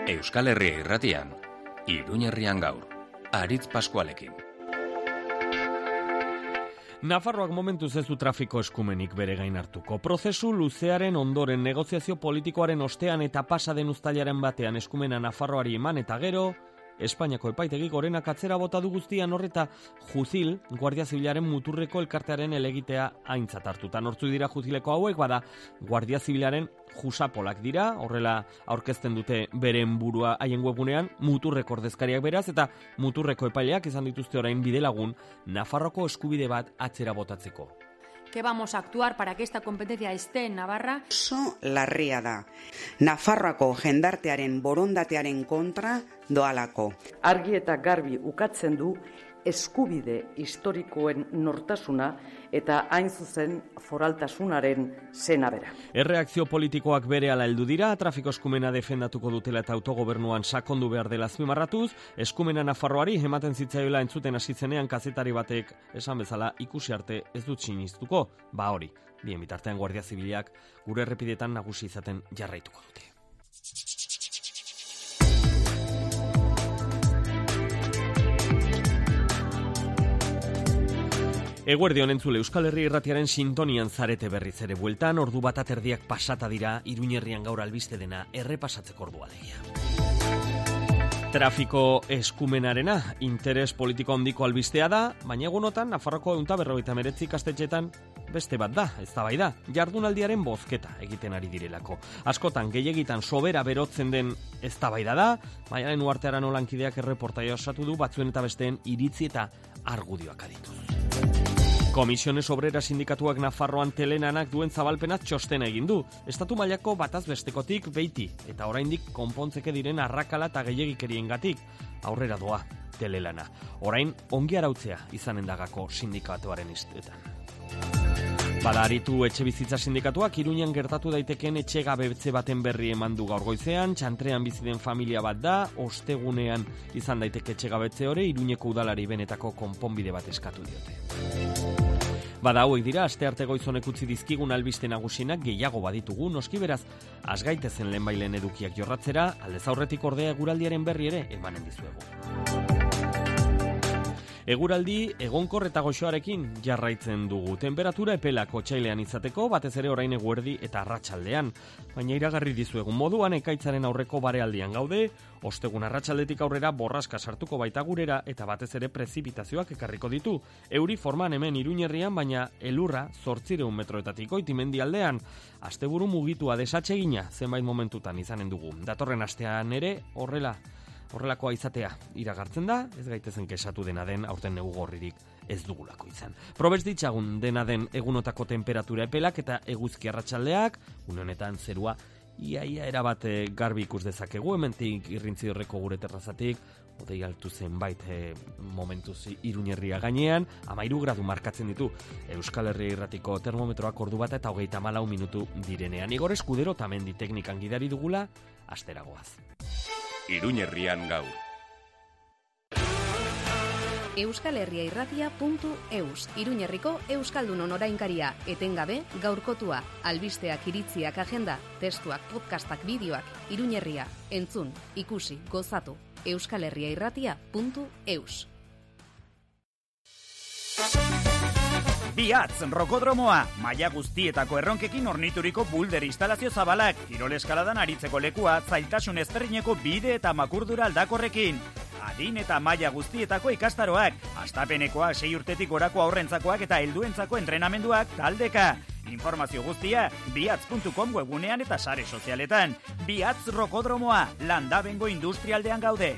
Euskal Herria Irratian, Iruñerrian gaur, Aritz Paskualekin. Nafarroak momentuz ez du trafiko eskumenik bere gain hartuko. Prozesu luzearen ondoren negoziazio politikoaren ostean eta pasaden uztailaren batean eskumena Nafarroari eman eta gero, Espainiako epaitegi gorenak atzera bota du guztian horreta Juzil, Guardia Zibilaren muturreko elkartearen elegitea aintzat hartuta. Nortzu dira Juzileko hauek, bada Guardia Zibilaren jusapolak dira, horrela aurkezten dute beren burua haien webgunean, muturreko ordezkariak beraz, eta muturreko epaileak izan dituzte orain bidelagun Nafarroko eskubide bat atzera botatzeko. ¿Qué vamos a actuar para que esta competencia esté en Navarra? Oso larria da. Nafarroako jendartearen borondatearen kontra doalako. Argi eta garbi ukatzen du eskubide historikoen nortasuna eta hain zuzen foraltasunaren zena bera. Erreakzio politikoak berehala heldu dira, trafiko eskumena defendatuko dutela eta autogobernuan sakondu behar dela azpimarratuz, eskumena Nafarroari ematen zitzaiola entzuten hasitzenean kazetari batek esan bezala ikusi arte ez dut sinistuko, hori, bien bitartean Guardia Zibilak gure errepidetan nagusi izaten jarraituko dute. Eguerdion entzule, Euskal Herria Irratiaren sintonian zarete berriz ere bueltan, ordu bat aterdiak pasata dira, Iruñerrian gaur albiste dena errepasatzeko ordua alegia. Trafiko eskumenarena, interes politiko handiko albistea da, baina egunotan Nafarroko 159 ikastetxeetan beste bat da, eztabaida, jardunaldiaren bozketa egiten ari direlako. Askotan gehiegitan sobera berotzen den eztabaida da, Maialen Uhartearan olankideak erreportaia osatu du batzuen eta besteen iritzi eta argudioak adituz. Komisiones Obreras sindikatuak Nafarroan telenanak duen zabalpenat txostena egin du. Estatu mailako bataz bestekotik beiti, eta oraindik konpontzeke diren arrakala eta gehiegikeriengatik aurrera doa telelana. Orain ongi arautzea izanen dagako sindikatuaren istetan. Bada aritu etxe bizitza sindikatuak Iruñan gertatu daiteken etxe gabetze baten berri eman du gaur goizean, Txantrean bizi den familia bat da, ostegunean izan daiteke etxe gabetze hori, Iruñeko udalari benetako konponbide bat eskatu diote. Bada hauek dira, astearte goizonek utzi dizkigun albiste nagusienak gehiago baditugu, noski beraz, asgaitezen lehenbailen edukiak jorratzera, aldez aurretik ordea eguraldiaren berri ere emanen dizuegu. Eguraldi egonkor eta goxoarekin jarraitzen dugu. Temperatura epelak otsailean izateko, batez ere orain eguerdi eta arratsaldean. Baina iragarri dizuegun moduan ekaitzaren aurreko barealdian gaude, ostegun arratsaldetik aurrera borraska sartuko baita gurera eta batez ere prezipitazioak ekarriko ditu. Euri forman hemen Iruñerrian, baina elurra 800 metroetatik goiti mendialdean. Asteburu mugitua desatsegina zenbait momentutan izanen dugu. Datorren astean ere horrelakoa izatea iragartzen da, ez gaitezen kesatu dena den aurten negu gorririk ez dugulako izan. Probez ditzagun dena den egunotako temperatura epelak eta eguzki arratsaldeak, une honetan zerua iaia erabat garbi ikus dezakegu, hementik irrintzi horreko gure terrazatik, hodei altu zenbait momentuz Iruñerria gainean, 13 gradu markatzen ditu Euskal Herria Irratiko termometroak ordu bat eta 34 minutu direnean. Igor Eskudero tamendi teknikan gidari dugula, asteragoaz. Iruñerrian gaur. euskalherriairratia.eus, Iruñerriko Euskaldunon orainkaria, etengabe, gaurkotua, albisteak, iritziak, agenda, testuak, podcastak, bideoak, Iruñerria, entzun, ikusi, gozatu, euskalherriairratia.eus. Biatz, rokodromoa, maila guztietako erronkekin ornituriko bulder instalazio zabalak, kirol eskaladan aritzeko lekua, zailtasun ezberdineko bide eta makurdura aldakorrekin. Adin eta maila guztietako ikastaroak, hastapenekoak, 6 urtetik gorako aurrentzakoak eta helduentzako entrenamenduak taldeka. Informazio guztia, biatz.com webgunean eta sare sozialetan. Biatz rokodromoa, Landabengo industrialdean gaude.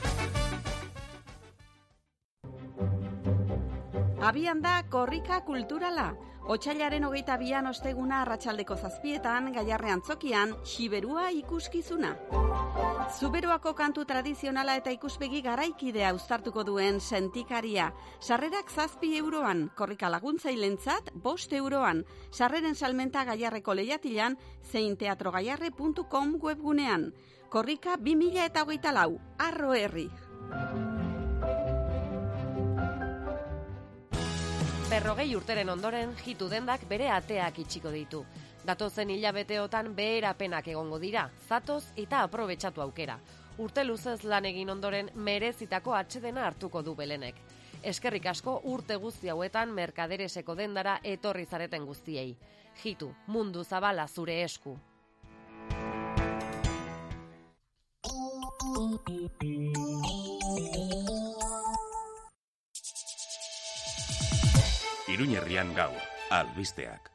Abian da korrika kulturala. Otsailaren 22an osteguna arratsaldeko 7etan Gaiarre antzokian xiberua ikuskizuna. Zuberoako kantu tradizionala eta ikuspegi garaikidea uztartuko duen sentikaria. Sarrerak 7 euroan, korrika laguntzailentzat 5 euroan. Sarreren salmenta Gaiarreko lehiatilan zein teatrogaiarre.com webgunean. Korrika 2024, Arro Herri. Berrogei urteren ondoren, jitu dendak bere ateak itxiko ditu. Datozen hilabeteotan beherapenak egongo dira, zatoz eta aprobetxatu aukera. Urte luzez lan egin ondoren merezitako atsedena hartuko du Belenek. Eskerrik asko urte guzti hauetan Mercadereseko dendara etorri zareten guztiei. Jitu, mundu zabala zure esku. Iruñerrian gaur, albisteak.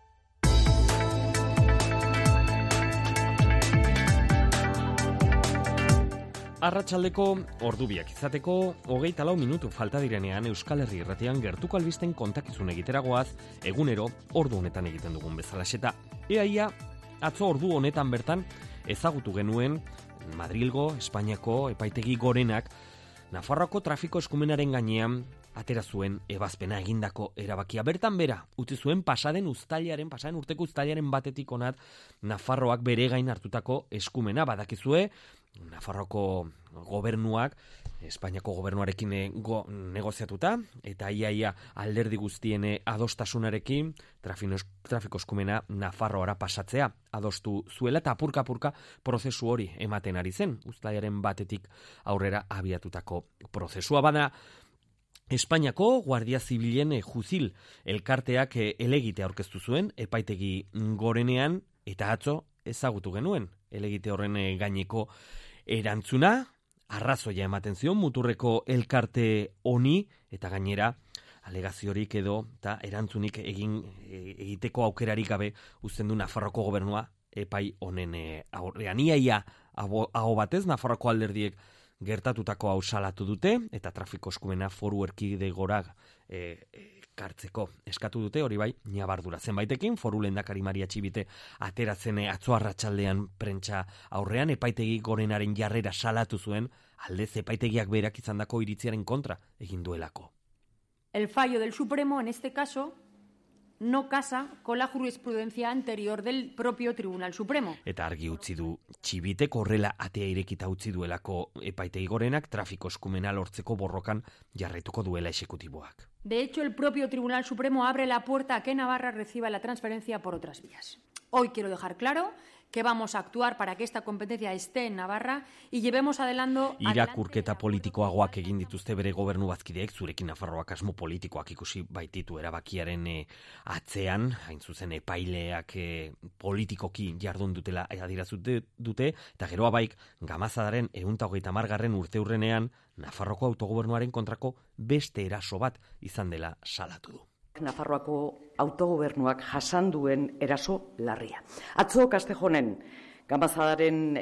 Arratsaldeko ordubiak izateko 24 minutu falta direnean Euskal Herri Irratian gertuko albisten kontakizun egiteragoaz, egunero ordu honetan egiten dugun bezalaxeta. Ia atzo ordu honetan bertan ezagutu genuen Madrilgo, Espainiako epaitegi gorenak Nafarroako trafiko eskumenaren gainean atera zuen ebazpena egindako erabakia. Bertan bera, utzi zuen pasaden urteko uztailaren batetik onat Nafarroak bere gain hartutako eskumena. Badakizue, Nafarroako gobernuak Espainiako gobernuarekin negoziatuta eta ia alderdi guztien adostasunarekin trafiko eskumena Nafarroara pasatzea adostu zuela eta apurka prozesu hori ematen ari zen. Uztailaren batetik aurrera abiatutako prozesua bada. Espainiako Guardia Zibilen Juzil elkarteak elegite aurkeztu zuen epaitegi gorenean eta atzo ezagutu genuen elegite horren gaineko erantzuna, arrazoia ematen zion muturreko elkarte honi eta gainera alegaziorik edo eta erantzunik egiteko aukerarik gabe uzten du Nafarroako gobernua epai honen aurrean. Ia aho batez Nafarroako alderdiek gertatutako hau salatu dute eta trafiko eskumena foru erkidegora kartzeko eskatu dute, hori bai, ñabardura zenbaitekin, foru lehendakari Maria Txibite ateratzen atzo arratsaldean prentsa aurrean epaitegi gorenaren jarrera salatu zuen, aldez epaitegiak berak izandako iritziaren kontra egin duelako. El fallo del Supremo, en este caso, no casa con la jurisprudencia anterior del propio Tribunal Supremo. Eta argi utzi du Txibitek horrela atea irekita utzi duelako epaitegi gorenak trafiko eskumena lortzeko borrokan jarraituko duela exekutiboak. De hecho, el propio Tribunal Supremo abre la puerta a que Navarra reciba la transferencia por otras vías. Hoy quiero dejar claro que vamos a actuar para que esta competencia esté en Navarra y llevemos adelante... Irakurketa politikoagoak egin dituzte bere gobernu bazkideek, zurekin Nafarroak asmo politikoak ikusi baititu erabakiaren atzean, hain zuzen epaileak politikoki jardun dutela adirazute dute, eta geroa baik, Gamazadaren 130. urteurrenean Nafarroko autogobernuaren kontrako beste eraso bat izan dela salatu du. Nafarroako autogobernuak jasan duen eraso larria. Atzo Kastejonen Gamazadaren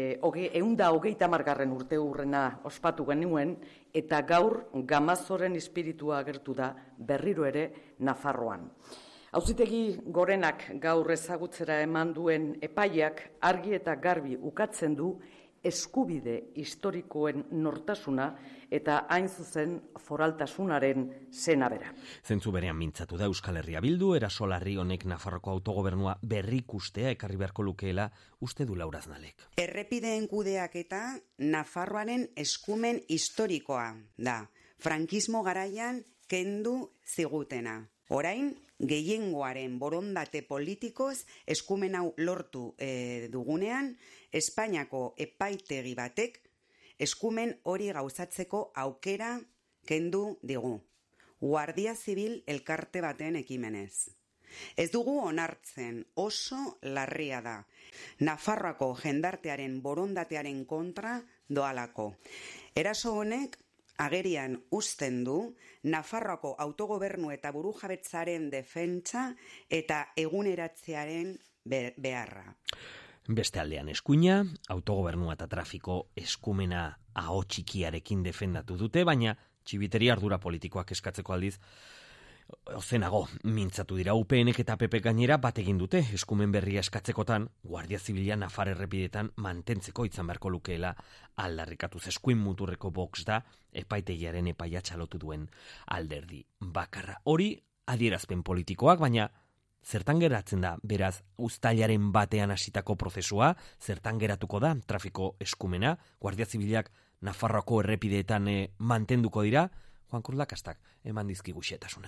130. urteurrena ospatu genuen eta gaur Gamazoren espiritua agertu da berriro ere Nafarroan. Auzitegi gorenak gaur ezagutzera eman duen epaiak argi eta garbi ukatzen du eskubide historikoen nortasuna eta hain zuzen foraltasunaren zenabera. Zentzu berean mintzatu da Euskal Herria Bildu, eraso larri honek Nafarroko autogobernua berrikustea ekarri beharko lukeela uste du Laura Aznalek. Errepideen kudeaketa Nafarroaren eskumen historikoa da. Frankismo garaian kendu zigutena. Orain, gehiengoaren borondate politikoz eskumen hau lortu dugunean, Espainiako epaitegi batek eskumen hori gauzatzeko aukera kendu digu. Guardia Zibil elkarte baten ekimenez. Ez dugu onartzen, oso larria da. Nafarroako jendartearen borondatearen kontra doalako. Eraso honek agerian uzten du Nafarroako autogobernu eta burujabetzaren defentsa eta eguneratzearen beharra. Beste aldean eskuina, autogobernua eta trafiko eskumena aho txikiarekin defendatu dute, baina Txibiteri ardura politikoak eskatzeko aldiz ozenago mintzatu dira. UPNek eta PP gainera bat egin dute eskumen berria eskatzekotan Guardia Zibila Nafar errepidetan mantentzeko izan beharko lukeela aldarrikatuz. Eskuin muturreko Vox da epaitegiaren epaia txalotu duen alderdi bakarra. Hori adierazpen politikoak, baina zertan geratzen da, beraz, uztailaren batean hasitako prozesua, zertan geratuko da trafiko eskumena, Guardia Zibilak Nafarroako errepideetan mantenduko dira, Juan Cruz Lakastak eman dizkigu xehetasunak.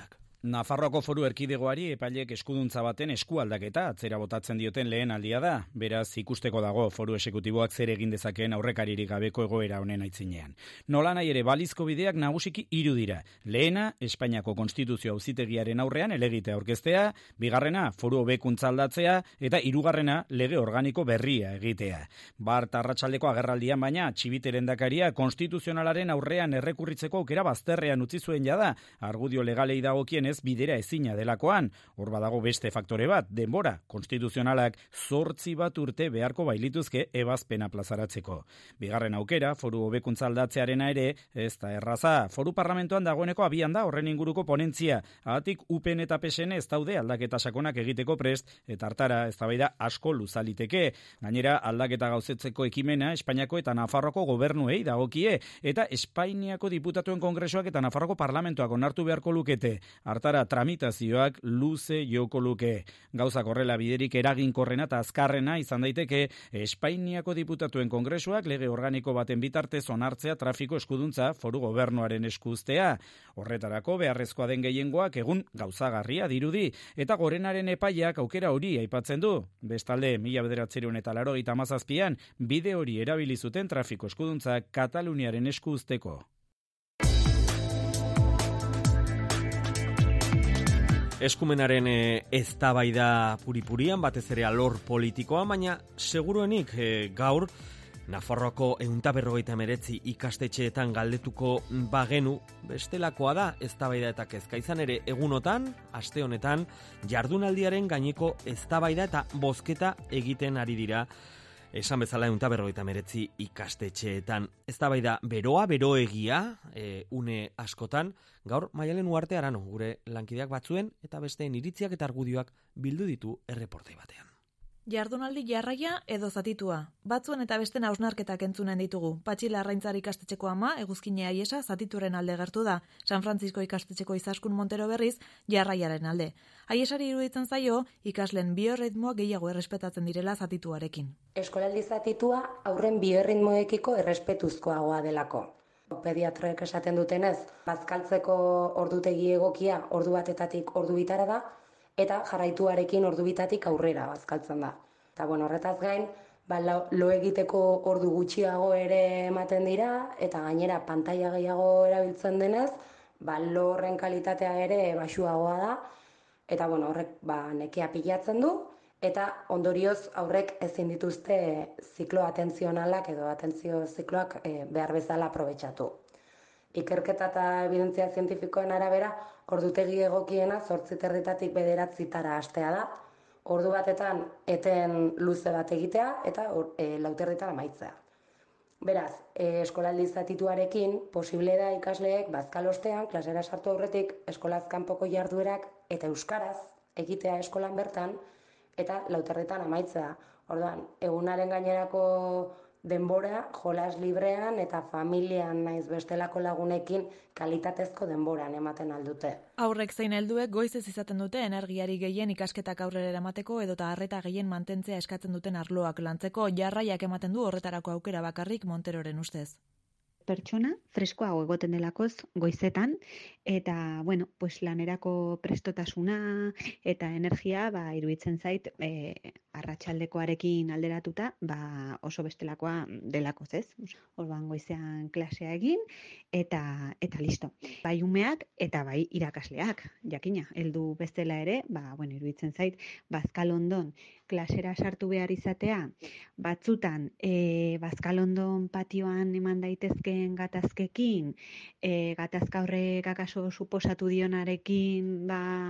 Nafarroako Foru Erkidegoari epaileek eskuduntza baten eskualdaketa atzera botatzen dioten lehen aldia da. Beraz, ikusteko dago Foru Exekutiboak zer egin dezakeen aurrekaririk gabeko egoera honen aitzinean. Nolanahi ere balizko bideak nagusiki 3 dira. Lehena, Espainiako Konstituzio Auzitegiaren aurrean helegitea aurkeztea, bigarrena, foru hobekuntza aldatzea eta hirugarrena, lege organiko berria egitea. Bart arratsaldeko agerraldian baina Txibite lehendakaria konstituzionalaren aurrean errekurritzeko aukera bazterrean utzi zuen jada, argudio legalei dagokienez bidera ezina delakoan. Hor badago beste faktore bat, denbora konstituzionalak 8 bat urte beharko bailituzke ebazpena plazaratzeko. Bigarren aukera, foru hobekuntza aldatzearena ere, ez da erraza. Foru parlamentoan dagoeneko abian da horren inguruko ponentzia. Haatik UPN eta PSN ez daude aldaketa sakonak egiteko prest, eta hartara eztabaida asko luzaliteke. Gainera, aldaketa gauzetzeko ekimena Espainiako eta Nafarroako gobernuei dagokie, eta Espainiako diputatuen kongresuak eta Nafarroako parlamentoak onartu beharko lukete. Hartara tramitazioak luze joko luke. Gauzak horrela biderik eraginkorrena eta azkarrena izan daiteke Espainiako diputatuen kongresuak lege organiko baten bitartez onartzea trafiko eskuduntza foru gobernuaren eskuztea. Horretarako beharrezkoa den gehiengoak egun gauzagarria dirudi, eta Gorenaren epaiak aukera hori aipatzen du. Bestalde, 1987an bide hori erabili zuten trafiko eskuduntza Kataluniaren eskuzteko. Eskumenaren eztabaida puripurian, batez ere alor politikoa, baina seguruenik gaur Nafarroako 159 ikastetxeetan galdetuko bagenu, bestelakoa da eztabaida eta kezka. Izan ere, egunotan, aste honetan, jardunaldiaren gaineko eztabaida eta bozketa egiten ari dira. Esan bezala 159 ikastetxeetan. Eztabaida beroa, beroegia, une askotan, gaur Maialen Uarte Arano, gure lankideak batzuen eta besteen iritziak eta argudioak bildu ditu erreportai batean. Jardunaldi jarraia edo zatitua. Batzuen eta besten hausnarketak entzunen ditugu. Patxi Larraintzar ikastetxeko ama, Eguzkine Aiesa, zatituren alde gertu da. San Francisco ikastetxeko Izaskun Montero berriz, jarraiaren alde. Aiesari iruditzen zaio, ikasleen biorritmoa gehiago errespetatzen direla zatituarekin. Eskolaldi zatitua aurren biorritmoekiko errespetuzkoagoa delako. Pediatroek esaten dutenez, bazkaltzeko ordutegi egokia ordu batetatik ordu bitara da, eta jarraituarekin ordu bitatik aurrera bazkaltzen da. Eta horretaz gain, lo egiteko ordu gutxiago ere ematen dira, eta gainera pantaila gehiago erabiltzen denez, lo horren kalitatea ere baxuagoa da, eta horrek nekea pilatzen du, eta ondorioz aurrek ezin dituzte ziklo atentzionalak edo atentzio zikloak behar bezala aprobetxatu. Ikerketa eta evidentzia zientifikoen arabera, ordutegi egokiena 8:30 9:00 hastea da, ordu batetan eten luze bat egitea eta 4:00 amaitzea. Beraz, eskolaldi zatituarekin posible da ikasleek bazkal ostean, klasera sartu aurretik, eskolaz kanpoko jarduerak eta euskaraz egitea eskolan bertan, eta 4:00 amaitzea. Orduan, egunaren gainerako denbora, jolas librean eta familian naiz bestelako lagunekin kalitatezko denboran ematen aldute. Aurrek zein helduek goizez izaten dute energiari gehien ikasketak aurrera eramateko edota arreta gehien mantentzea eskatzen duten arloak lantzeko, jarraiak ematen du horretarako aukera bakarrik Monteroren ustez. Pertsona freskoago egoten delakoz goizetan, eta, lanerako prestotasuna eta energia, iruditzen zait, arratsaldekoarekin alderatuta, oso bestelakoa delakoz, ez? Orduan goizean klasea egin, eta listo. Bai umeak eta bai irakasleak, jakina, heldu bestela ere, iruditzen zait, bazkalondon klasera sartu behar izatea, batzutan bazkalondon patioan eman daitezkeen gatazkekin, gatazka horrek akaso suposatu dionarekin,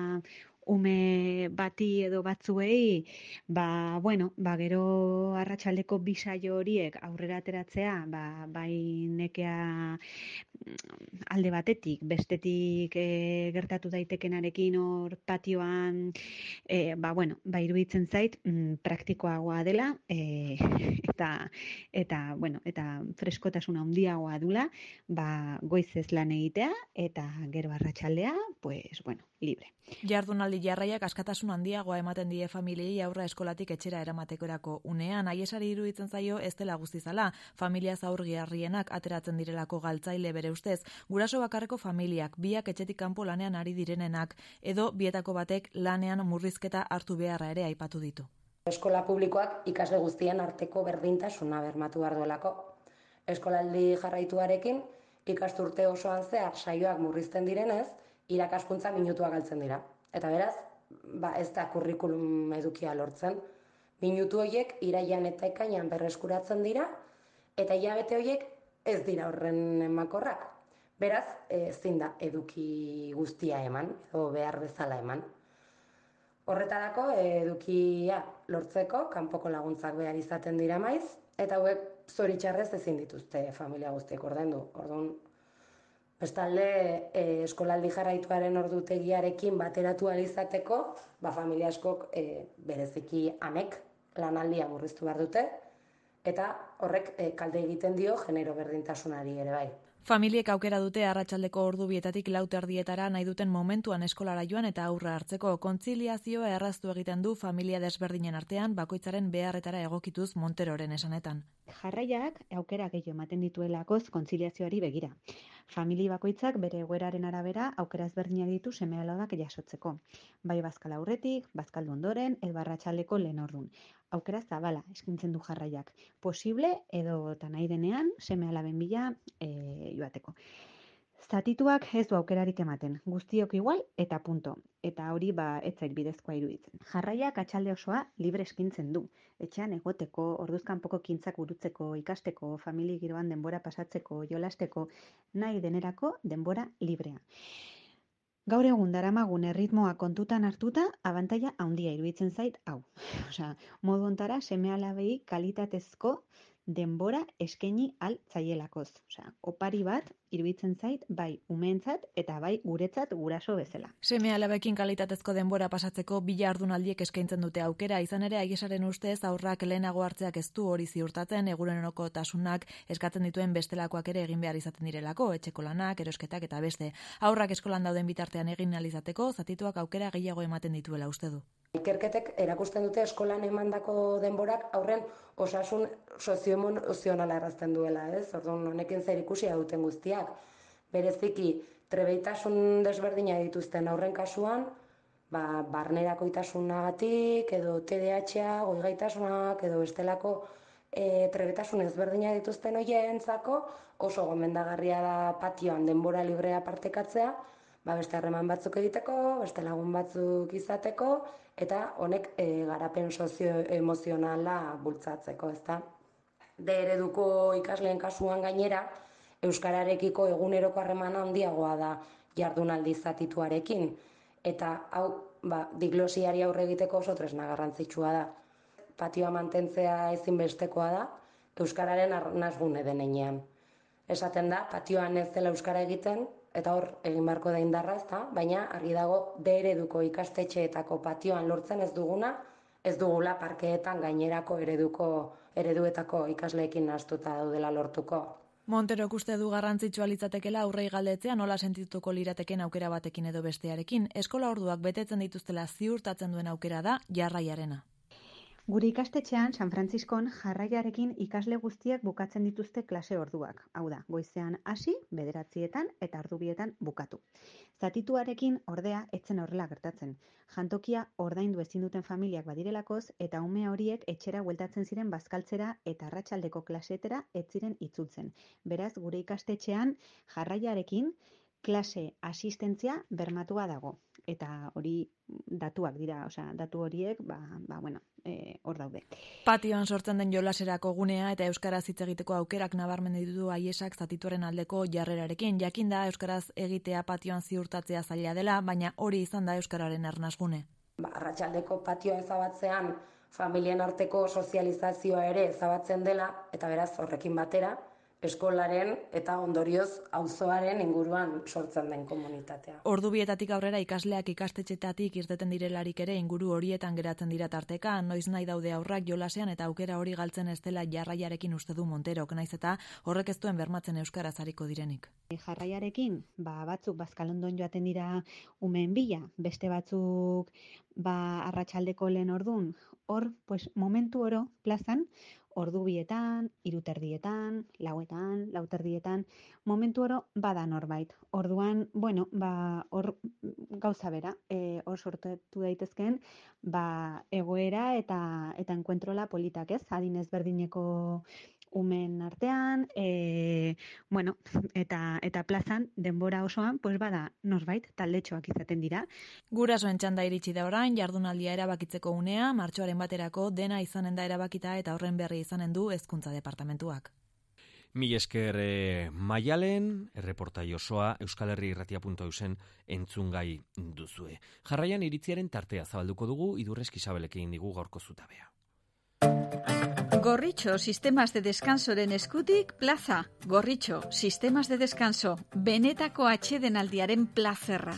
ume bati edo batzuei, gero arratsaldeko bisaio horiek aurrera ateratzea, bai nekea alde batetik, bestetik gertatu daitekenarekin hor patioan, iruditzen zait, praktikoagoa dela, eta freskotasuna handiagoa dula, goizez lan egitea, eta gero arratsaldea, libre. Jardunaldi eskolaldi jarraiak askatasun handiagoa ematen die familiei aurra eskolatik etxera eramatekorako unean. Aiesari iruditzen zaio ez dela guztizala, familia zaurgarrienak ateratzen direlako galtzaile bere ustez, guraso bakarreko familiak, biak etxetik kanpo lanean ari direnenak, edo bietako batek lanean murrizketa hartu beharra ere aipatu ditu. Eskola publikoak ikasle guztien arteko berdintasuna bermatu behar duelako. Eskolaldi jarraituarekin, ikasturte osoan zehar saioak murrizten direnez, irakaskuntza minutua galtzen dira. Eta beraz, ez da kurrikulum edukia lortzen. Minutu horiek iraian eta ekainan berreskuratzen dira, eta hilabete horiek ez dira horren emakorrak. Beraz, ezin da eduki guztia eman, edo behar bezala eman. Horretarako, edukia lortzeko, kanpoko laguntzak behar izaten dira maiz, eta hauek zoritxarrez ezin dituzte familia guztiek ordaindu. Orduan, bestalde, eskolaldi jarraituaren ordutegiarekin bateratu ahal izateko, familia askok bereziki amek lanaldia murriztu behar dute, eta horrek kalte egiten dio genero berdintasunari ere bai. Familiek aukera dute arratsaldeko ordu bietatik 4:00 nahi duten momentuan eskolara joan eta aurra hartzeko. Kontziliazioa erraztu egiten du familia desberdinen artean bakoitzaren beharretara egokituz Monteroren esanetan. Jarraiak aukera gehiago ematen dituelakoz kontziliazioari begira. Famili bakoitzak bere egoeraren arabera aukera ezberdinak ditu seme-alabak jasotzeko. Bai bazkal aurretik, bazkaldu ondoren, edo arratsaldeko lehen ordun. Aukera zabala eskintzen du jarraiak. Posible edo nahi denean seme-alaben bila joateko. Zatituak ez du aukerarik ematen, guztiok igual eta punto. Eta hori ez zait bidezkoa iruditzen. Jarraiak atxalde osoa libre eskintzen du. Etxean egoteko, orduzkanpoko kintzak burutzeko, ikasteko, famili giroan denbora pasatzeko, jolasteko, nahi denerako denbora librea. Gaur egun daramagun erritmoa kontutan hartuta, abantaila handia iruditzen zait hau. Modu hontara seme-alabei kalitatezko denbora eskaini al zaielakoz. Opari bat iruditzen zait bai umeentzat eta bai guretzat guraso bezala. Seme-alabekin kalitatezko denbora pasatzeko bi jardunaldiek eskaintzen dute aukera, izan ere Aiesaren ustez aurrak lehenago hartzeak ez du hori ziurtatzen, egunerokotasunak eskatzen dituen bestelakoak ere egin behar izaten direlako, etxeko lanak, erosketak eta beste. Aurrak eskolan dauden bitartean egin ahal izateko, zatituak aukera gehiago ematen dituela uste du. Ikerketek erakusten dute eskolan emandako denborak aurren osasun sozioemozionala errazten duela, ez? Orduan honekin zer ikusia duten guztiak. Bereziki trebeitasun desberdina dituzten aurren kasuan, barnerakoitasunagatik edo TDAH, goigaitasunak edo bestelako trebetasun ezberdina dituzten hoientzako oso gomendagarria da patioan denbora librea partekatzea, beste harreman batzuk egiteko, beste lagun batzuk izateko, eta honek garapen sozioemozionala bultzatzeko, ezta? D ereduko ikasleen kasuan gainera, euskararekiko eguneroko harremana handiagoa da jardunaldi zatituarekin, eta hau diglosiari aurre egiteko oso tresna garrantzitsua da. Patioa mantentzea ezinbestekoa da, euskararen arnasgune denean. Esaten da, patioan ez dela euskara egiten, eta hor egin beharko da indarra, ezta? Baina argi dago D ereduko ikastetxeetako patioan lortzen ez duguna, ez dugula parkeetan gainerako ereduetako ikasleekin nahastuta daudela lortuko. Monterok uste du garrantzitsua litzatekeela aurrei galdetzea nola sentituko lirateken aukera batekin edo bestearekin. Eskola orduak betetzen dituztela ziurtatzen duen aukera da jarraiarena. Gure ikastetxean, San Frantziskon, jarraiarekin ikasle guztiak bukatzen dituzte klase orduak. Hau da, goizean hasi, 9:00 eta 2:00 bukatu. Zatituarekin ordea etzen horrela gertatzen. Jantokia ordaindu ezin duten familiak badirelakoz eta ume horiek etxera bueltatzen ziren bazkaltzera eta arratsaldeko klasetera ez ziren itzultzen. Beraz, gure ikastetxean jarraiarekin klase asistentzia bermatua dago. Eta hori datuak dira, datu horiek, hor daude. Patioan sortzen den jolaserako gunea eta euskaraz hitz egiteko aukerak nabarmendu ditu Aiesak zatituaren aldeko jarrerarekin. Jakin da euskaraz egitea patioan ziurtatzea zaila dela, baina hori izan da euskararen arnasgune. Arratsaldeko patioa ezabatzean familien arteko sozializazioa ere ezabatzen dela, eta beraz horrekin batera, eskolaren eta ondorioz auzoaren inguruan sortzen den komunitatea. Ordubietatik aurrera ikasleak ikastetxetatik irteten direlarik ere inguru horietan geratzen dira tarteka, noiz nahi daude aurrak jolasean eta aukera hori galtzen ez dela jarraiarekin uste du Monterok, naiz eta horrek ez duen bermatzen euskaraz ariko direnik. Jarraiarekin, batzuk bazkalondon joaten dira umeen bila, beste batzuk arratsaldeko lehen ordun, hor, momentu oro plazan, ordu bietan, 3:30, 4:00, 4:30, momentu oro bada norbait. Orduan, hor gauza bera, hor sortu daitezkeen, egoera eta enkuentrola politak, ez? Adin ezberdineko umen artean, eta plazan, denbora osoan, bada norbait, taldetxoak izaten dira. Gurasoen txanda iritsi da orain, jardunaldia erabakitzeko unea, martxoaren baterako dena izanen da erabakita eta horren berri izanen du Hezkuntza Departamentuak. Mil esker Maialen, erreportai osoa euskalherriirratia.eusen entzungai duzue. Jarraian iritziaren tartea zabalduko dugu, Idurrezki Isabelek egin digu gaurko zutabea. Gorritxo, sistemas de descansoren eskutik, plaza. Gorritxo, sistemas de descanso, benetako atsedenaldiaren plazerra.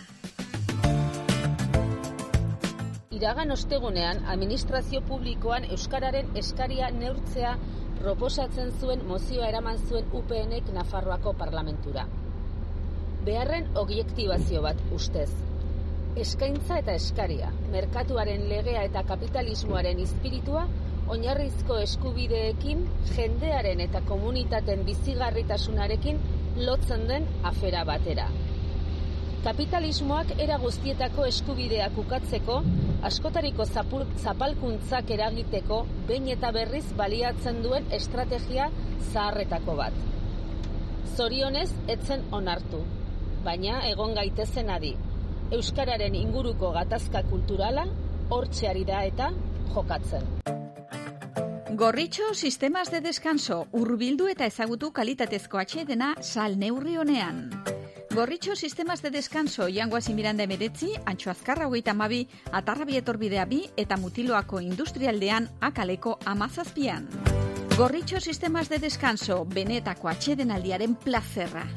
Iragan ostegunean, administrazio publikoan euskararen eskaria neurtzea proposatzen zuen mozioa eraman zuen UPNek Nafarroako parlamentura. Beharren objektibazio bat ustez. Eskaintza eta eskaria, merkatuaren legea eta kapitalismoaren izpiritua, oinarrizko eskubideekin, jendearen eta komunitateen bizigarritasunarekin lotzen den afera batera. Kapitalismoak era guztietako eskubideak ukatzeko, askotariko zapalkuntzak eragiteko, behin eta berriz baliatzen duen estrategia zaharretako bat. Zorionez, etzen onartu, baina egon gaitezen adi. Euskararen inguruko gatazka kulturala, hortxe da eta jokatzen. Gorritxo, sistemas de descanso, hurbildu eta ezagutu kalitatezko atsedena sal neurri honean. Gorritxo, sistemas de descanso, Jangoasi Miranda 19, Antxo Azkarra 32, Atarrabi etorbidea 2 eta Mutiloako industrialdean Akaleko 17. Gorritxo, sistemas de descanso, benetako atsedenaldiaren plazerra.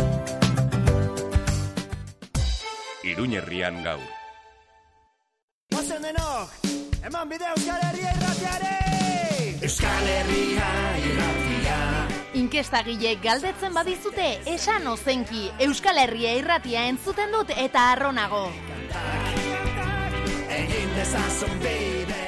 Iruñerrian gaur. Ozen denok, eman bide Euskal Herria irratiare! Euskal Herria irratia. Inkestagileek galdetzen badizute, esan ozenki, Euskal Herria irratia entzuten dut eta arronago. Egin dezazun bidea.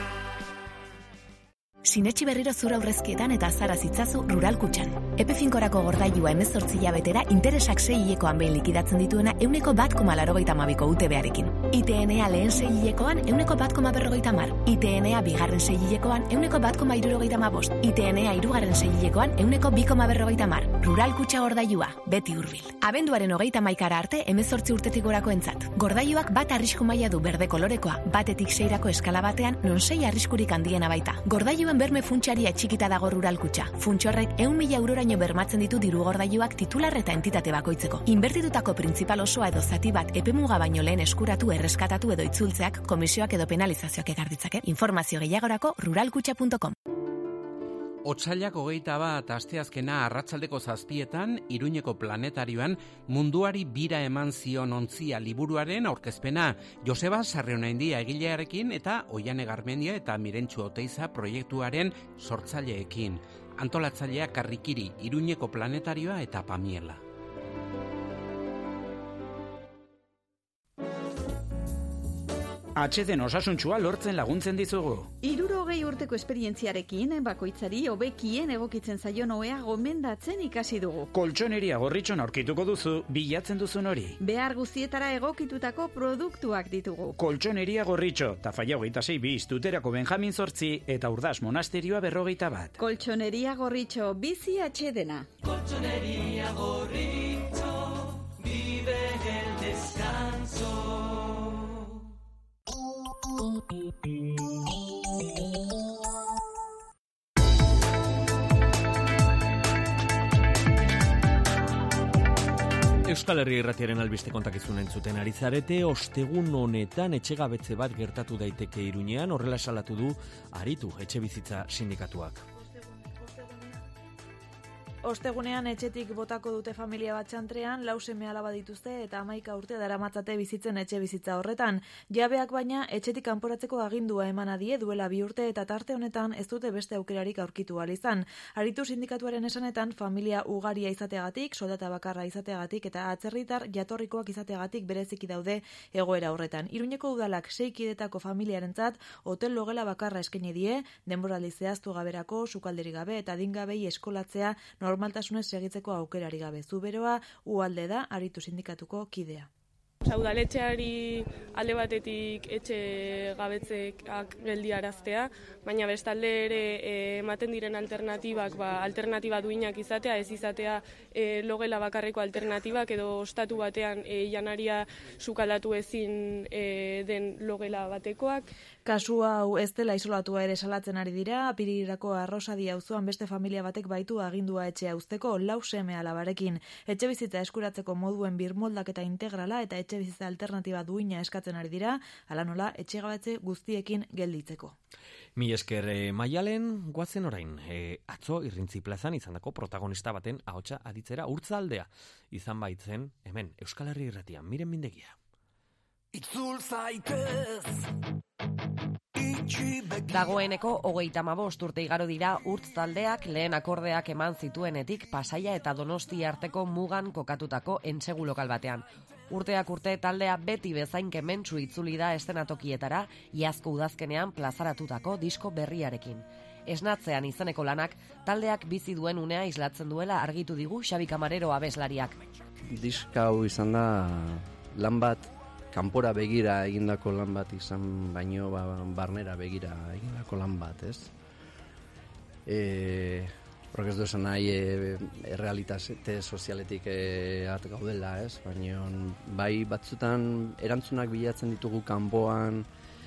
Sinetxi berriro zura aurrezkietan eta azara zitzazu Rural Kutxan. Epe finkorako gordailua 18 hilabetera interesak 6 hilekoan behin likidatzen dituena 1,82ko UTB-arekin. ITNA lehen 6 hilekoan 1,150. ITNA bigarren 6 hilekoan 1,175. ITNA hirugarren 6 hilekoan 1,250. Rural Kutxa gordailua, beti hurbil. Abenduaren 31 arte 18 urtetik gorako entzat. Gordailuak bat arrisku maila du berde kolorekoa, batetik 6rako eskala batean non 6 arriskurik handiena baita. Gordailuen berme funtsaria txikita dago Rural Kutxa. Funtsorrek 100.000 euroraino bermatzen ditu diru gordailuak titular eta entitate bakoitzeko. Inbertitutako printzipal osoa edo zati bat epemuga baino lehen eskuratu, erreskatatu edo itzultzeak komisioak edo penalizazioak ekar ditzake. Informazio gehiagorako ruralkutxa.com. Otsailak 21 asteazkena arratsaldeko 7:00 Iruñeko planetarioan munduari bira eman zion ontzia liburuaren aurkezpena Joseba Sarrionaindia egilearekin eta Oiane Garmendia eta Mirentxu Oteiza proiektuaren sortzaileekin. Antolatzaileak Karrikiri, Iruñeko planetarioa eta Pamiela. Atxeden osasuntsua lortzen laguntzen dizugu. 60 urteko esperientziarekin, bakoitzari hobekien egokitzen zaion ohea gomendatzen ikasi dugu. Koltxoneria Gorritxon aurkituko duzu, bilatzen duzun hori. Behar guztietara egokitutako produktuak ditugu. Koltxoneria Gorritxo, Tafaia 26 bis, Tuterako Benjamin 8 eta Urdas Monasterioa 51. Koltxoneria Gorritxo, bizi atxedena. Koltxoneria Gorritxo, vive el descanso. Euskal Herria irratiaren albiste kontakizun entzuten ari zarete, ostegun honetan etxegabetze bat gertatu daiteke Iruñean, horrela salatu du Aritu etxebizitza sindikatuak. Ostegunean etxetik botako dute familia bat txantrean, 4 seme-alaba dituzte eta 11 urte daramatzate bizitzen etxe bizitza horretan. Jabeak baina etxetik kanporatzeko agindua eman adie duela 2 urte eta tarte honetan ez dute beste aukerarik aurkitu ahal izan. Aritu sindikatuaren esanetan familia ugaria izateagatik, soldata bakarra izateagatik eta atzerritar jatorrikoak izateagatik bereziki daude egoera horretan. Iruñeko udalak 6 kidetako familiarentzat hotel logela bakarra eskaini die, denboraldi zehaztu gaberako, sukalderik gabe eta adingabei eskolatzea normaltasunez segitzeko aukerari gabe. Zuberoa ualde da Aritu sindikatuko kidea. Udaletxeari alde batetik etxe gabetzekak geldiaraztea, baina bestalde ere ematen diren alternatibak, alternatiba duinak izatea, ez izatea logela bakarreko alternatibak edo ostatu batean janaria sukaldatu ezin den logela batekoak. Kasu hau ez dela isolatua ere salatzen ari dira, Apirilirako Arrosadi auzoan beste familia batek baitu agindua etxea uzteko 4 seme-alabarekin. Etxebizitza eskuratzeko moduen birmoldaketa integrala eta etxebizitza alternatiba duina eskatzen ari dira, hala nola etxegabetze guztiekin gelditzeko. Mi esker Maialen, goazen orain, atzo Irrintzi plazan izandako protagonista baten ahotsa aditzera Urtzaldea izan baitzen, hemen Euskal Herri Irratian, Miren Mindegia. Itzul zaitez Dagoeneko 35 urte igaro dira Urtzaldeak lehen akordeak eman zituenetik Pasaia eta Donostia arteko mugan kokatutako entsegu lokal batean. Urteak urte taldea beti bezain kementsu itzuli da eszenatokietara iazko udazkenean plazaratutako disko berriarekin. Esnatzean izeneko lanak taldeak bizi duen unea islatzen duela argitu digu Xabi Camarero abeslariak. Diska hau izan da lan bat, kanpora begira egindako lan bat izan baino barnera begira egindako lan bat, ez? Horrek ez du esan nahi errealitate sozialetik at gaudela, ez? Baina bai batzutan erantzunak bilatzen ditugu kanpoan,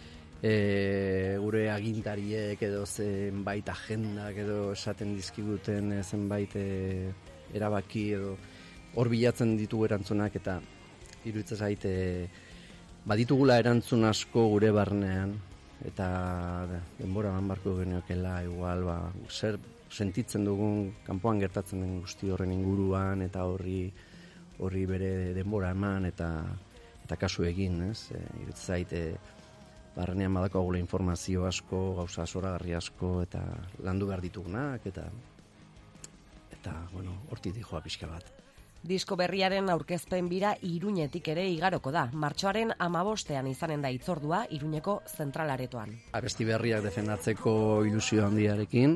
gure agintariek edo zenbait agendak edo esaten dizkiguten zenbait erabaki edo hor bilatzen ditugu erantzunak eta iruditzen zait baditugula erantzun asko gure barnean eta denbora barko geneokela igual zer sentitzen dugun kanpoan gertatzen den guzti horren inguruan eta horri bere denbora eman eta kasu egin, ez? Iruditzen zait barnean badako gure informazio asko, gauza zoragarri asko eta landu behar ditugunak eta bueno, hortik dijoa pixka bat. Disko berriaren aurkezpen bira Iruñetik ere igaroko da. Martxoaren 15ean izanen da hitzordua Iruñeko zentralaretoan. Abesti berriak defendatzeko ilusio handiarekin,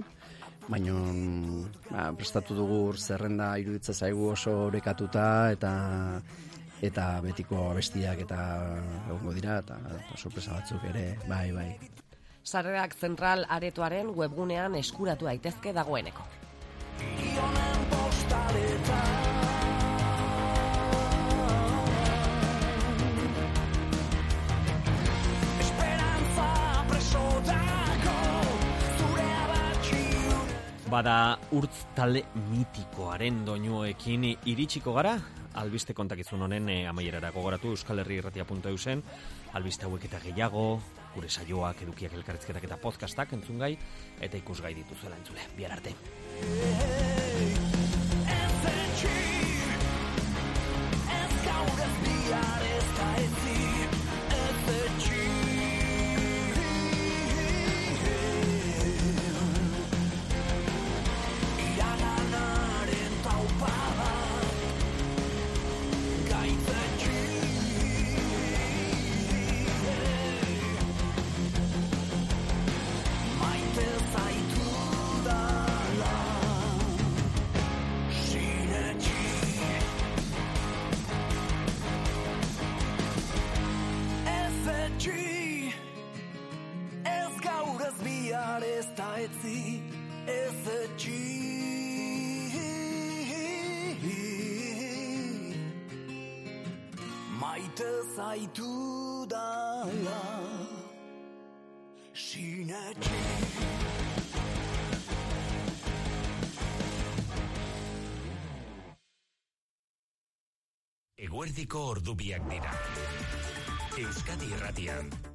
baina prestatu dugu zerrenda iruditzen zaigu oso orekatuta eta betiko abestiak eta egongo dira eta sorpresa batzuk ere, bai. Sarrerak zentral aretoaren webgunean eskuratu daitezke dagoeneko. Bada Urtz talde mitikoaren doinuekin iritsiko gara, albiste kontakizun honen amaierara gogoratu euskalherriirratia.eusen, albiste hauek eta gehiago, gure saioak, edukiak, elkarrizketak eta podcastak entzungai, eta ikusgai dituzuela entzule. Bihar arte. Maite zaitu dala sinetxi. Eguerdiko ordu biak dira. Euskadi Irratian